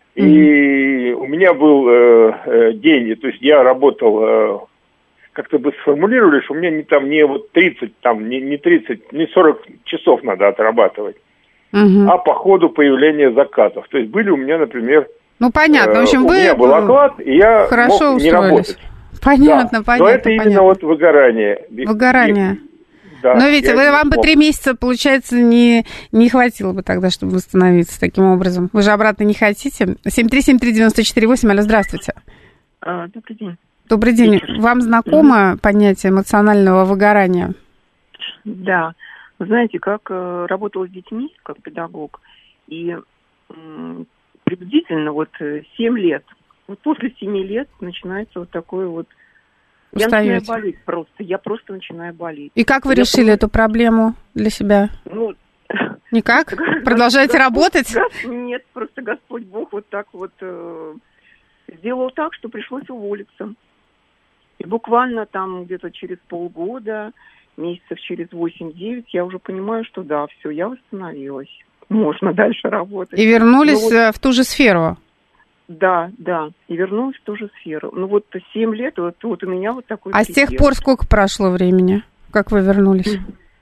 I: И у меня был день, то есть я работал, как-то бы сформулировали, что у меня не 30, не 30, не 40 часов надо отрабатывать, а по ходу появления заказов. То есть были у меня, например,
B: понятно, в общем,
I: у меня был оклад, и я
B: хорошо
I: мог не работать.
B: Понятно.
I: Но это именно вот выгорание.
B: Выгорание.
I: Да,
B: но ведь вам бы 3 месяца, получается, не хватило бы тогда, чтобы восстановиться таким образом. Вы же обратно не хотите? 7373948, алло, здравствуйте.
J: Добрый день.
B: Добрый день. Вам знакомо понятие эмоционального выгорания?
J: Да. Вы знаете, как работала с детьми, как педагог, и приблизительно 7 лет. Вот после 7 лет начинается вот такое вот... Я начинаю болеть просто. Я просто начинаю болеть.
B: И как вы решили эту проблему для себя? Никак? Продолжаете работать?
J: Нет, просто Господь Бог вот так вот сделал так, что пришлось уволиться. И буквально там где-то через полгода, месяцев через 8-9, я уже понимаю, что да, все, я восстановилась. Можно дальше работать.
B: И вернулись в ту же сферу?
J: Да, и вернулась в ту же сферу. 7 лет, вот у меня вот такой...
B: А с тех пор сколько прошло времени, как вы вернулись?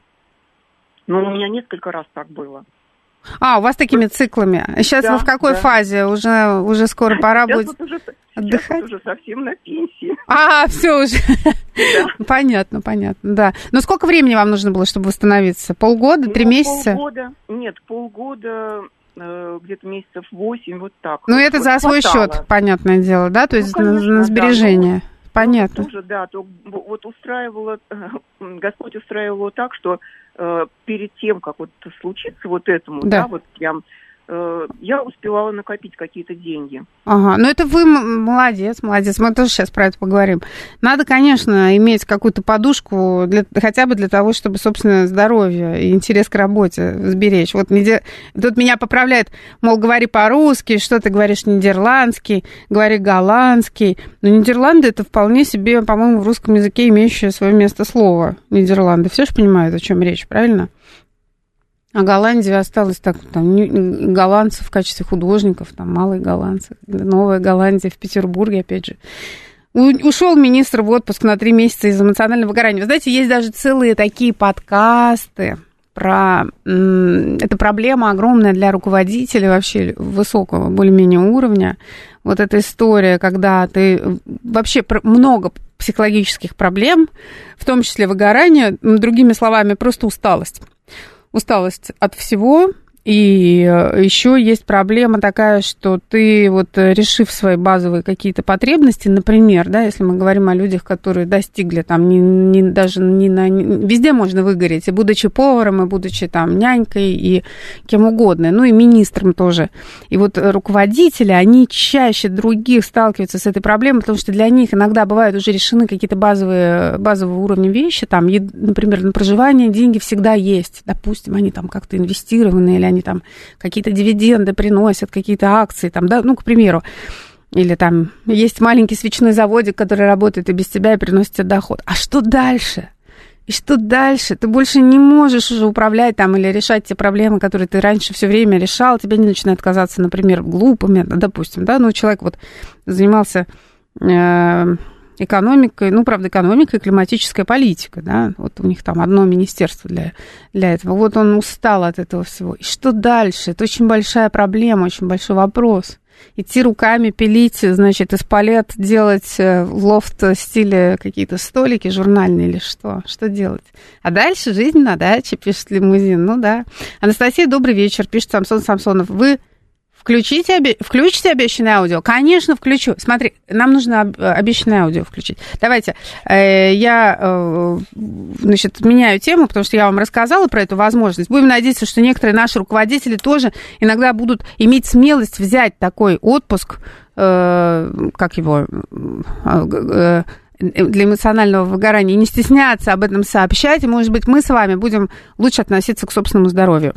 J: У меня несколько раз так было.
B: У вас такими циклами. Сейчас вы в какой фазе? Уже скоро пора будет отдыхать?
J: Сейчас уже совсем на пенсии.
B: Все уже. Да. Понятно, да. Но сколько времени вам нужно было, чтобы восстановиться? Полгода, 3 месяца?
J: Полгода... где-то месяцев 8, вот так.
B: Это за свой счет, понятное дело, да? То есть на сбережение. понятно.
J: Тоже, да, то вот Господь устраивал так, что перед тем, как вот случится вот этому, да вот прям я успевала накопить какие-то деньги.
B: Ага, ну это вы молодец, мы тоже сейчас про это поговорим. Надо, конечно, иметь какую-то подушку, хотя бы для того, чтобы, собственно, здоровье и интерес к работе сберечь. Вот тут меня поправляют, мол, говори по-русски, что ты говоришь нидерландский, говори голландский. Но Нидерланды — это вполне себе, по-моему, в русском языке имеющее свое место слово. Нидерланды. Все же понимают, о чем речь, правильно? А Голландия осталась там голландцев в качестве художников, там малые голландцы, Новая Голландия в Петербурге, опять же. Ушел министр в отпуск на 3 месяца из-за эмоционального выгорания. Вы знаете, есть даже целые такие подкасты про... Это проблема огромная для руководителей вообще высокого более-менее уровня. Вот эта история, когда ты... Вообще много психологических проблем, в том числе выгорание, другими словами, просто усталость. Усталость от всего, и еще есть проблема такая, что ты, вот решив свои базовые какие-то потребности, например, да, если мы говорим о людях, которые достигли там, везде можно выгореть, и будучи поваром, и будучи там нянькой, и кем угодно, ну и министром тоже. И вот руководители, они чаще других сталкиваются с этой проблемой, потому что для них иногда бывают уже решены какие-то базовые уровни вещи, там, например, на проживание деньги всегда есть, допустим, они там как-то инвестированы, или они там какие-то дивиденды приносят, какие-то акции, там, да, ну, к примеру. Или там есть маленький свечной заводик, который работает и без тебя, и приносит тебе доход. А что дальше? И что дальше? Ты больше не можешь уже управлять там или решать те проблемы, которые ты раньше все время решал. Тебе не начинают казаться, например, глупыми, допустим, да, ну, человек вот занимался... экономикой, ну, правда, экономика и климатическая политика, да, вот у них там одно министерство для этого. Вот он устал от этого всего. И что дальше? Это очень большая проблема, очень большой вопрос. Идти руками пилить, значит, из палет делать в лофт-стиле какие-то столики журнальные или что? Что делать? А дальше жизнь на даче, пишет Лимузин. Ну да. Анастасия, добрый вечер, пишет Самсон Самсонов. Вы включите обещанное аудио? Конечно, включу. Смотри, нам нужно обещанное аудио включить. Давайте, я, значит, меняю тему, потому что я вам рассказала про эту возможность. Будем надеяться, что некоторые наши руководители тоже иногда будут иметь смелость взять такой отпуск, как его... для эмоционального выгорания, и не стесняться об этом сообщать, и, может быть, мы с вами будем лучше относиться к собственному здоровью.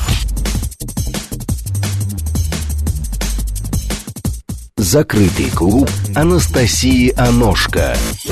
A: Закрытый клуб Анастасии Аношко.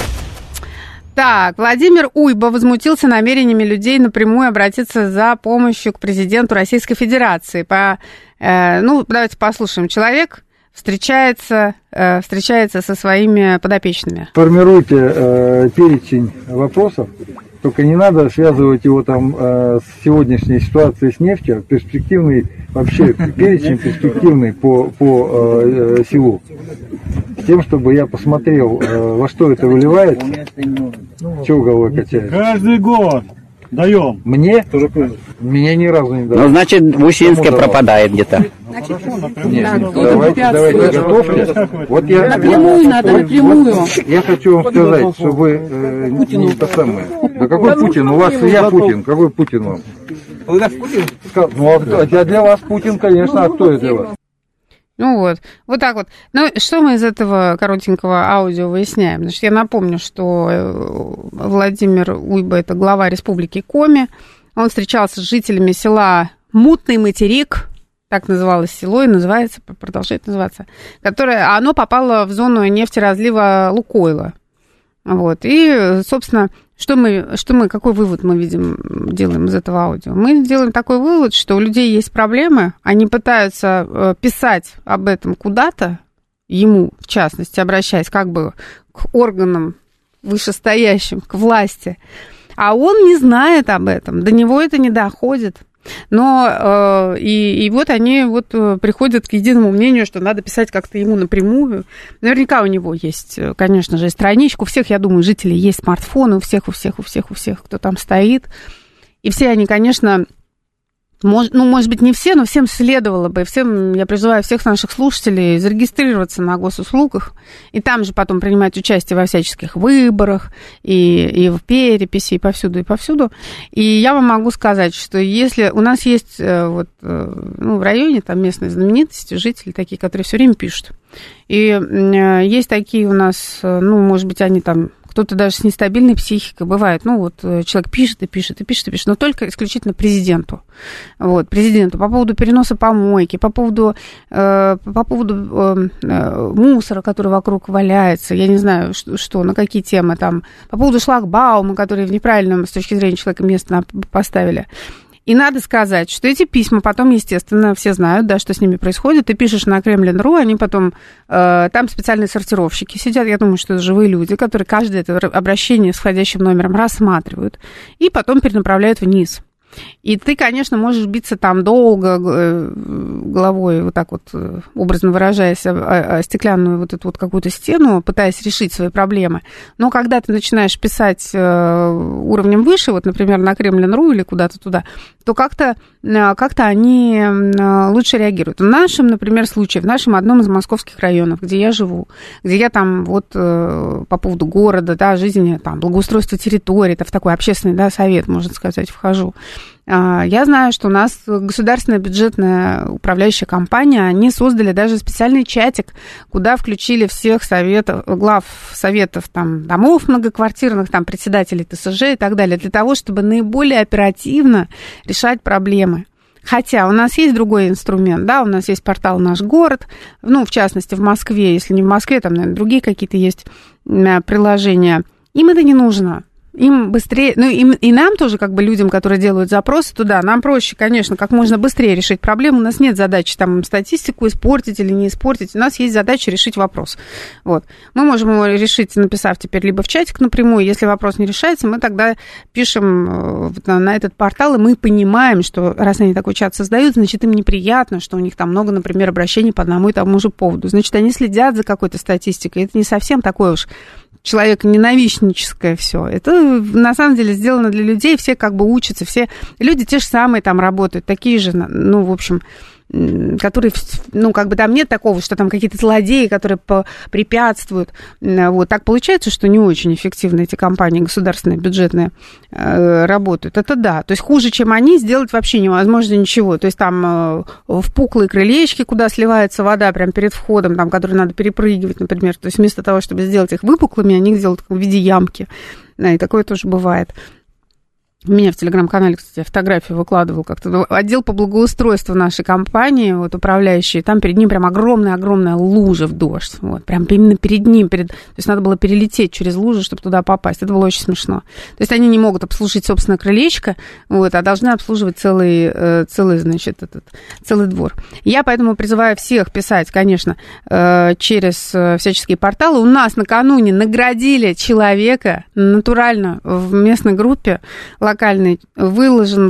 B: Так, Владимир Уйба возмутился намерениями людей напрямую обратиться за помощью к президенту Российской Федерации. Давайте послушаем. Человек встречается со своими подопечными.
K: Формируйте перечень вопросов, только не надо связывать его там с сегодняшней ситуацией с нефтью, перспективный вообще перечень перспективный по селу. С тем, чтобы я посмотрел, во что это выливается. Чего головой качает?
L: Каждый год даем.
K: Мне? Меня ни разу не дали.
M: Ну, значит, в Ущинске пропадает где-то.
K: Нет, давайте готовьте. Вот я
B: напрямую.
K: Я хочу вам сказать, чтобы не то самое. Да какой Путин? У вас я Путин. Какой Путин вам?
L: У нас Путин?
K: Ну, а для вас Путин, конечно, а кто это для вас?
B: Ну вот так вот. Ну, что мы из этого коротенького аудио выясняем? Значит, я напомню, что Владимир Уйба – это глава Республики Коми. Он встречался с жителями села Мутный Материк, так называлось село и называется, продолжает называться, оно попало в зону нефтеразлива Лукойла. Вот. И, собственно, какой вывод мы делаем из этого аудио? Мы делаем такой вывод, что у людей есть проблемы, они пытаются писать об этом куда-то, ему, в частности, обращаясь как бы к органам вышестоящим, к власти, а он не знает об этом, до него это не доходит. Но и вот они приходят к единому мнению, что надо писать как-то ему напрямую. Наверняка у него есть, конечно же, страничка. У всех, я думаю, жителей есть смартфоны, у всех, кто там стоит. И все они, конечно, может быть, не все, но всем следовало бы. Я призываю всех наших слушателей зарегистрироваться на госуслугах и там же потом принимать участие во всяческих выборах и в переписи, и повсюду, и повсюду. И я вам могу сказать, что если у нас есть в районе там местные знаменитости, жители такие, которые все время пишут. И есть такие у нас, может быть, они там... Кто-то даже с нестабильной психикой бывает. Человек пишет и пишет, и пишет, и пишет, но только исключительно президенту. Президенту по поводу переноса помойки, по поводу мусора, который вокруг валяется, я не знаю, что, на какие темы там, по поводу шлагбаума, который в неправильном с точки зрения человека место поставили. И надо сказать, что эти письма потом, естественно, все знают, да, что с ними происходит. Ты пишешь на Кремлин.ру, они потом... там специальные сортировщики сидят, я думаю, что это живые люди, которые каждое это обращение с входящим номером рассматривают и потом перенаправляют вниз. И ты, конечно, можешь биться там долго головой, вот так вот, образно выражаясь, о стеклянную вот эту вот какую-то стену, пытаясь решить свои проблемы. Но когда ты начинаешь писать уровнем выше, вот, например, на Кремлин.ру или куда-то туда, то как-то они лучше реагируют. В нашем, например, случае, в нашем одном из московских районов, где я живу, где я там по поводу города, да, жизни, там, благоустройства территории, это в такой общественный, да, совет, можно сказать, вхожу. Я знаю, что у нас государственная бюджетная управляющая компания, они создали даже специальный чатик, куда включили всех глав советов там, домов многоквартирных, там, председателей ТСЖ и так далее, для того, чтобы наиболее оперативно решать проблемы. Хотя у нас есть другой инструмент, да, у нас есть портал «Наш город», в частности, в Москве, если не в Москве, там, наверное, другие какие-то есть приложения. Им это не нужно. Им быстрее, и нам тоже, как бы людям, которые делают запросы туда, нам проще, конечно, как можно быстрее решить проблему. У нас нет задачи там статистику испортить или не испортить. У нас есть задача решить вопрос. Мы можем его решить, написав теперь либо в чатик напрямую. Если вопрос не решается, мы тогда пишем на этот портал, и мы понимаем, что раз они такой чат создают, значит, им неприятно, что у них там много, например, обращений по одному и тому же поводу. Значит, они следят за какой-то статистикой. Это не совсем такое уж человеконенавистническое все. Это на самом деле сделано для людей, все как бы учатся, все люди те же самые там работают, такие же, в общем, которые, там нет такого, что там какие-то злодеи, которые препятствуют. Так получается, что не очень эффективно эти компании государственные, бюджетные работают. Это да. То есть хуже, чем они, сделать вообще невозможно ничего. То есть там впуклые крылечки, куда сливается вода прямо перед входом, там, которые надо перепрыгивать, например. То есть вместо того, чтобы сделать их выпуклыми, они их делают в виде ямки. Да, и такое тоже бывает. У меня в телеграм-канале, кстати, я фотографию выкладывал как-то. Отдел по благоустройству нашей компании, управляющий, там перед ним прям огромная-огромная лужа в дождь. Прям именно перед ним. То есть надо было перелететь через лужу, чтобы туда попасть. Это было очень смешно. То есть они не могут обслужить собственное крылечко, а должны обслуживать целый двор. Я поэтому призываю всех писать, конечно, через всяческие порталы. У нас накануне наградили человека натурально в местной группе локальной, выложена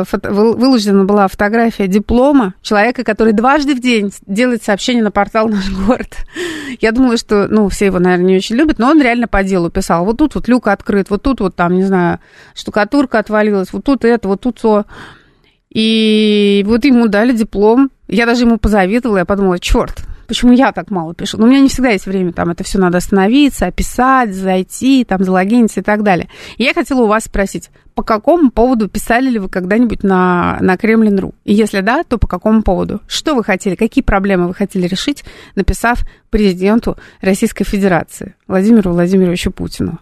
B: была фотография диплома человека, который дважды в день делает сообщение на портал «Наш город». Я думала, что, все его, наверное, не очень любят, но он реально по делу писал. Вот тут люк открыт, вот тут там, не знаю, штукатурка отвалилась, вот тут это, вот тут то. И ему дали диплом. Я даже ему позавидовала, я подумала, черт, почему я так мало пишу? У меня не всегда есть время, там это все надо остановиться, описать, зайти, там залогиниться и так далее. И я хотела у вас спросить, по какому поводу писали ли вы когда-нибудь на Кремлин.ру? И если да, то по какому поводу? Что вы хотели, какие проблемы вы хотели решить, написав президенту Российской Федерации Владимиру Владимировичу Путину?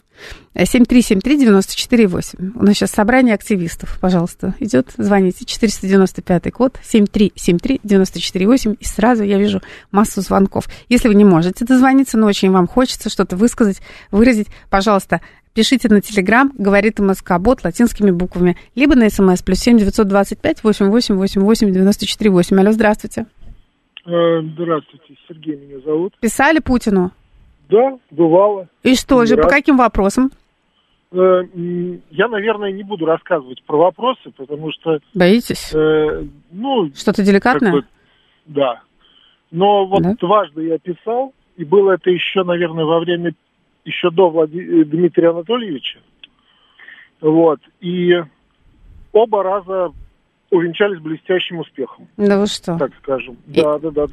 B: 7373948. У нас сейчас собрание активистов. Пожалуйста, идет. Звоните. 495 код 7373948. И сразу я вижу массу звонков. Если вы не можете дозвониться, но очень вам хочется что-то высказать, выразить, пожалуйста, пишите на Телеграм, говорит МСК-бот латинскими буквами, либо на СМС +7 925 8888 948. Алло, здравствуйте.
C: Здравствуйте, Сергей меня зовут.
B: Писали Путину?
C: Да, бывало.
B: И что же, по каким вопросам?
C: Я, наверное, не буду рассказывать про вопросы, потому что...
B: Боитесь? Что-то деликатное?
C: Да. Но дважды я писал, и было это еще, наверное, еще до Дмитрия Анатольевича. И оба раза увенчались блестящим успехом.
B: Да вы что?
C: Так скажем. Да.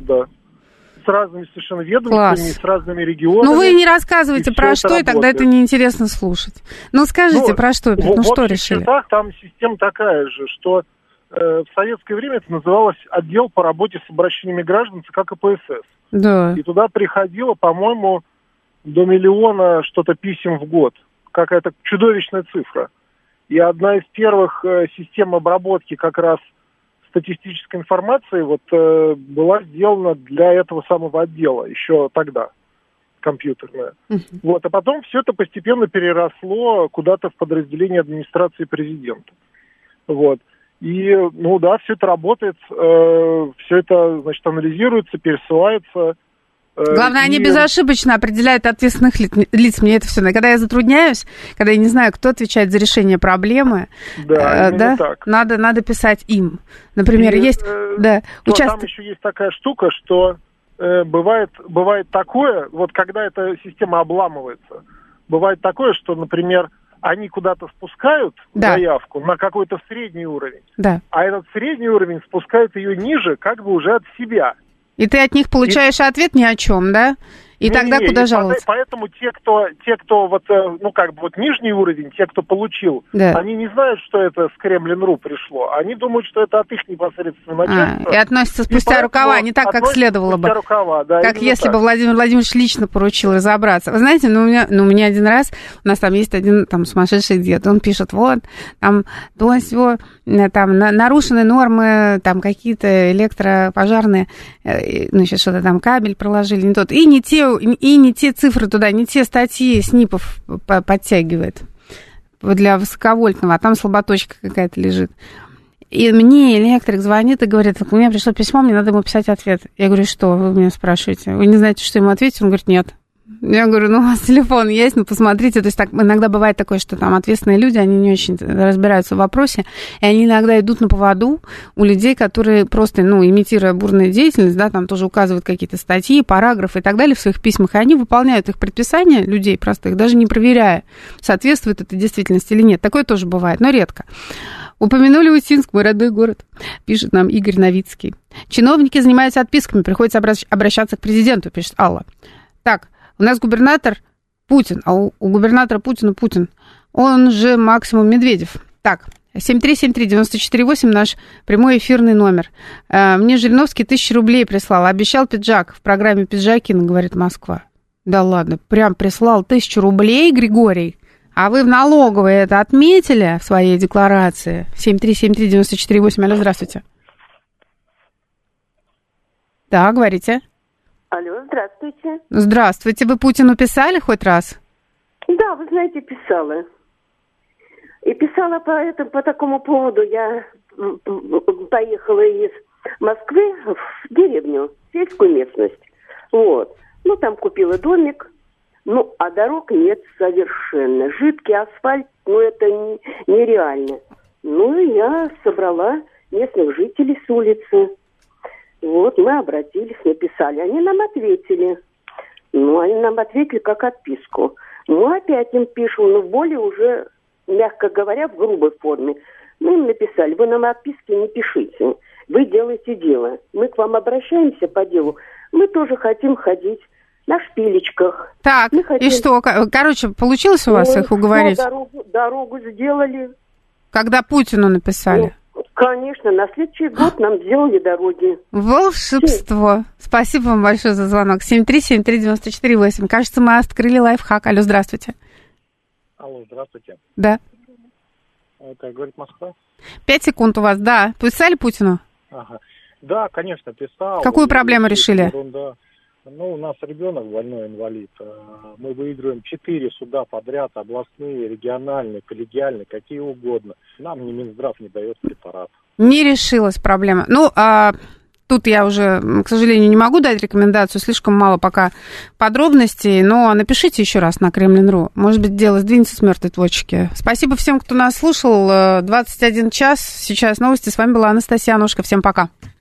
C: С разными совершенно ведомствами, с разными регионами.
B: Ну, вы не рассказывайте про что, и тогда это неинтересно слушать. Ну, скажите, про что опять? Ну, что решили?
C: В общих чертах там система такая же, что в советское время это называлось отдел по работе с обращениями граждан ЦК КПСС.
B: Да.
C: И туда приходило, по-моему, до 1 миллиона что-то писем в год. Какая-то чудовищная цифра. И одна из первых систем обработки как раз статистической информации была сделана для этого самого отдела, еще тогда, компьютерная. А потом все это постепенно переросло куда-то в подразделение администрации президента. И, все это работает, все это, анализируется, пересылается.
B: Главное, они безошибочно определяют ответственных лиц. Мне это все. Когда я затрудняюсь, когда я не знаю, кто отвечает за решение проблемы,
C: так.
B: Надо писать им. Например, есть...
C: Там еще есть такая штука, что бывает такое, когда эта система обламывается, бывает такое, что, например, они куда-то спускают заявку на какой-то средний уровень, а этот средний уровень спускает ее ниже, как бы уже от себя.
B: И ты от них получаешь ответ ни о чем, да? И тогда куда жаловаться?
C: Поэтому те, кто нижний уровень, те, кто получил, они не знают, что это с Кремлин.ру пришло. Они думают, что это от их непосредственного начальства.
B: И относятся спустя рукава, не так, как следовало бы. Как если бы Владимир Владимирович лично поручил разобраться. Вы знаете, у меня один раз, у нас там есть один сумасшедший дед, он пишет, там нарушены нормы, там какие-то электропожарные, что-то там кабель проложили, не тот, и не те цифры туда, не те статьи СНИПов подтягивает для высоковольтного, а там слаботочка какая-то лежит. И мне электрик звонит и говорит, у меня пришло письмо, мне надо ему писать ответ. Я говорю, что вы меня спрашиваете? Вы не знаете, что ему ответить? Он говорит, нет. Я говорю, у вас телефон есть, посмотрите. То есть иногда бывает такое, что там ответственные люди, они не очень разбираются в вопросе, и они иногда идут на поводу у людей, которые просто, имитируя бурную деятельность, там тоже указывают какие-то статьи, параграфы и так далее в своих письмах, и они выполняют их предписания, людей простых, даже не проверяя, соответствует это действительности или нет. Такое тоже бывает, но редко. Упомянули Усинск, мой родной город, пишет нам Игорь Новицкий. Чиновники занимаются отписками, приходится обращаться к президенту, пишет Алла. Так, у нас губернатор Путин, а у губернатора Путина Путин. Он же максимум Медведев. Так, 7373948 наш прямой эфирный номер. Мне Жириновский 1000 рублей прислал. Обещал пиджак в программе «Пиджакина», говорит Москва. Да ладно, прям прислал 1000 рублей, Григорий. А вы в налоговой это отметили в своей декларации? 7373948. Алло, здравствуйте. Да, говорите.
N: Алло, здравствуйте.
B: Здравствуйте. Вы Путину писали хоть раз?
N: Да, вы знаете, писала. И писала по такому поводу. Я поехала из Москвы в деревню, в сельскую местность. Там купила домик. А дорог нет совершенно. Жидкий асфальт, это нереально. Я собрала местных жителей с улицы. Мы обратились, написали. Они нам ответили. Они нам ответили как отписку. Мы опять им пишем, в более уже, мягко говоря, в грубой форме. Мы им написали, вы нам отписки не пишите. Вы делаете дело. Мы к вам обращаемся по делу. Мы тоже хотим ходить на шпилечках.
B: Так, и что? Короче, получилось у вас их уговорить?
N: Дорогу сделали.
B: Когда Путину написали?
N: Конечно, на следующий год нам сделали дороги.
B: Волшебство. Спасибо вам большое за звонок. 7373948. Кажется, мы открыли лайфхак. Алло, здравствуйте.
C: Алло, здравствуйте.
B: Да.
C: Это говорит Москва?
B: 5 секунд у вас, да. Писали Путину?
C: Ага. Да, конечно, писал.
B: Какую проблему решили?
C: Ерунда. У нас ребенок больной, инвалид. Мы выигрываем 4 суда подряд, областные, региональные, коллегиальные, какие угодно. Нам ни Минздрав не дает препарат.
B: Не решилась проблема. Тут я уже, к сожалению, не могу дать рекомендацию, слишком мало пока подробностей, но напишите еще раз на Кремлин.ру. Может быть, дело сдвинется с мертвой точки. Спасибо всем, кто нас слушал. 21 час. Сейчас новости. С вами была Анастасия Аношка. Всем пока.